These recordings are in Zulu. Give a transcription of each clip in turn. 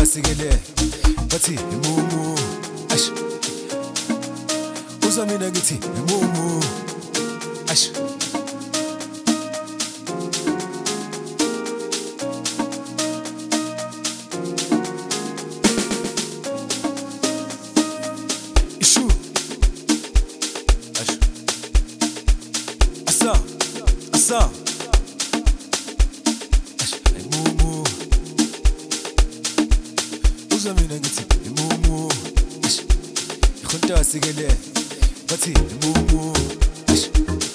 asikele bathi imumu ash uzwa mina ngithi imumu ash ishu ash asa ash imumu uzwa mina ngithi imumu ash ikhonta asikele bathi imumu ash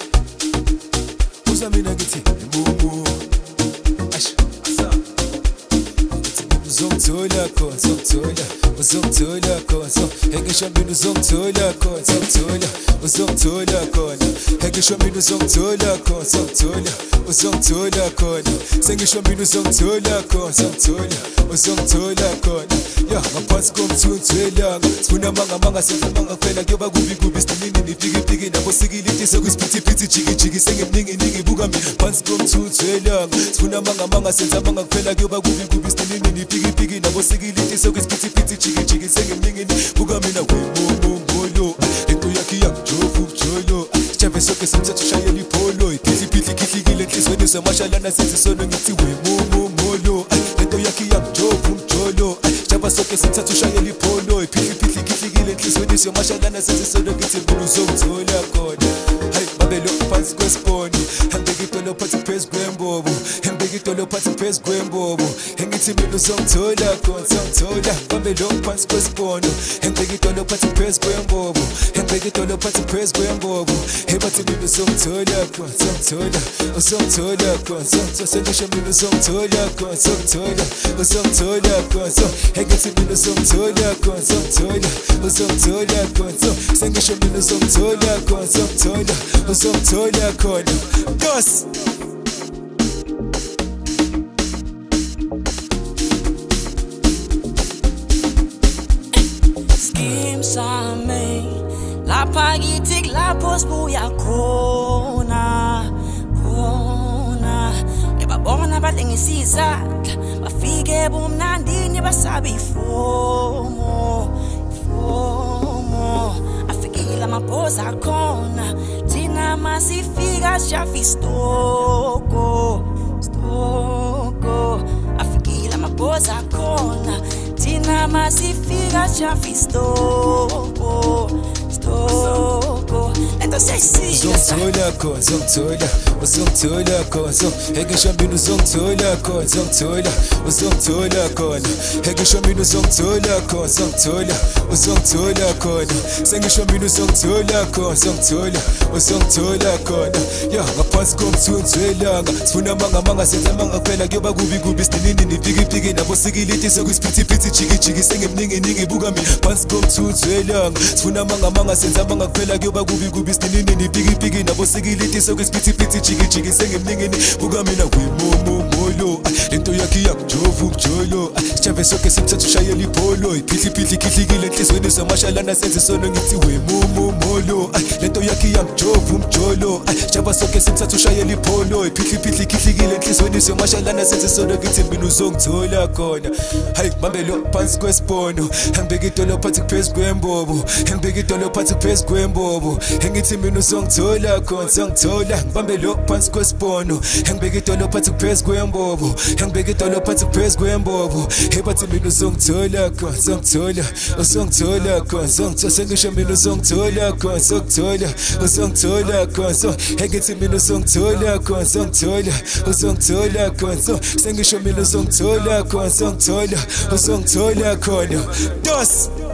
uzwa mina ngithi imumu ash asa uzongithola khona uzongithola khona ngisho mina uzongithola khona uzongithola khona ngisho mina uzongithola khona uzongithola khona sengisho mina uzongithola khona uzongithola khona ya ngaphansi komthunzi welanga sifuna manga senza manga kuphela kuyoba kubi sininini nipiki nabo sikiliti sokusiphithiphithi jiki sengimningi buka mina phansi komthunzi welanga sifuna manga senza manga kuphela kuyoba kubi sininini nipiki nabo sikiliti sokusiphithiphithi jiki sengimningi buka mina wemumu into yakhe yakujova ukujolo sijave soke simthatha ushayela ipolo iphithiphithi khihlikile enhlizweni somashalana senzisono ngithi wemumu into yakhe yakujova ukujolo sijava soke simthatha ushayela ipolo iphithiphithi khihlikile enhlizweni somashalana senzisono ngithi mina uzongithola khona hayi babelo phansi kwesiponi hambeka idolo phansi phezu kwembobo hambeka idolo phansi phezu kwembobo engithi mina uzongithola khona babelo phansi kwesiponi hambeka idolo phansi phezu kwembobo hambeka idolo phansi phezu kwembobo bathi mina uzongithola khona uzongithola khona sengisho mina uzongithola khona uzongithola khona engithi mina uzongithola khona uzongithola khona sengisho mina uzongithola khona uzongithola khona dos scheme sami lapha kithi lapho sibuya khona ebabona balengisiza bafike bomnandini basabe ifomo afikile amaphosa khona thina masifika shafi stoko afikile amaphosa khona thina masifika shafi stoko uzongithola khona uzongithola khona ngisho mina uzongithola khona uzongithola khona ngisho mina uzongithola khona uzongithola khona sengisho mina uzongithola khona uzongithola khona ya ngaphansi komthunzi welanga sifuna manga senza manga kuphela kuyoba kubi sininini nipiki nabo sikiliti sokusiphithiphithi jiki sengimningi buka mina phansi komthunzi welanga sifuna manga senza manga kuphela kuyoba kubi sininini nipiki nabo sikiliti sokusiphithiphithi jiki sengimningi buka mina wemumu lento yakhe yakujova ukujolo sijave soke simthatha ushayela ipolo iphithiphithi khihlikile enhlizweni somashalana senzisono ngithi wemumu lento yakhe yakujova ukujolo sijava soke simthatha ushayela ipolo iphithiphithi khihlikile enhlizweni somashalana senzisono ngithi mina uzongithola khona hayi bambelo phansi kwesipono hambeka idolo phansi phezu kwembobo hambeka idolo phansi phezu kwembobo engithi mina uzongithola khona bambelo phansi kwesipono hambeka idolo phansi phezu kwembobo hambeka idolo phansi phezu kwembobo bathi mina uzongithola khona uzongithola khona sengisho mina uzongithola khona uzongithola khona engithi mina uzongithola khona uzongithola khona sengisho mina uzongithola khona uzongithola khona dos